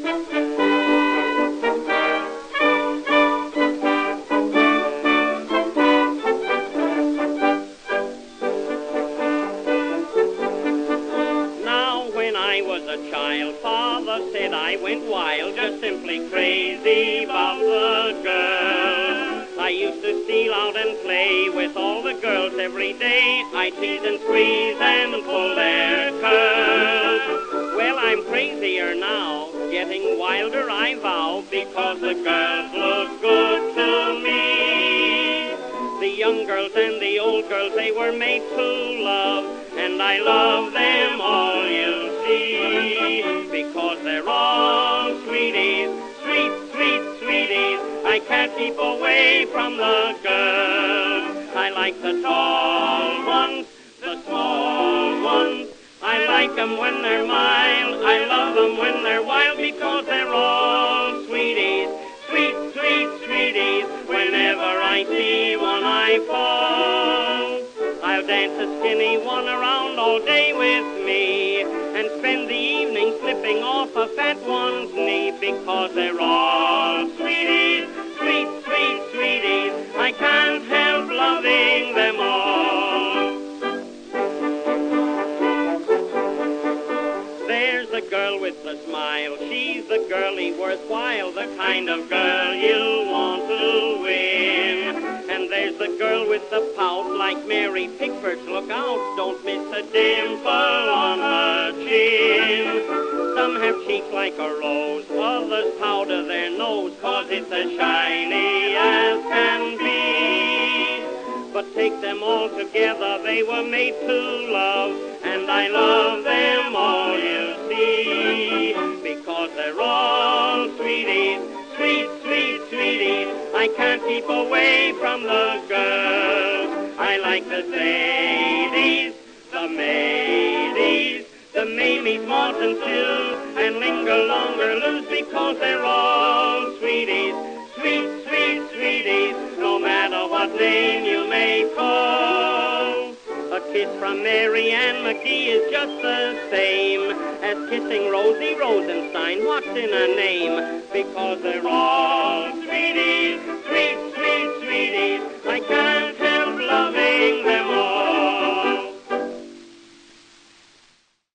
Father said I went wild, just simply crazy about the girl. I used to steal out and play with all the girls every day. I tease and squeeze and pull their curls. Well, I'm crazier now, getting wilder I vow, because the girls look good to me. The young girls and the old girls, they were made to love, and I love them all, you see, because they're all sweeties, sweet, sweet sweeties. I can't keep away from the girls. I like the tall ones, the small ones. I like them when they're mild. I love them when they're wild, because they're all sweeties, sweet, sweet sweeties. Whenever I see one, I fall. I'll dance a skinny one around all day with me, and spend the evening slipping off a fat one's knee, because they're all sweeties, sweet, sweet sweeties. I can't help loving them all. There's the girl with the smile, she's the girlie worthwhile, the kind of girl you want to win. And there's the girl with the pout, like Mary Pickford's. Look out, don't miss a dimple on her chin. Some have cheeks like a rose, others powder their nose, 'cause it's as shiny as can be. But take them all together, they were made to love, and I love them all, you see, because they're all sweeties, sweet, sweet sweeties. I can't keep away from the girls. I like the Sadies, the Maidies, the Mamies, Martins too, and linger longer loose, because they're all sweeties, sweet, sweet sweeties, no matter what name you may call. A kiss from Mary Ann McGee is just the same as kissing Rosie Rosenstein. What's in a name? Because they're all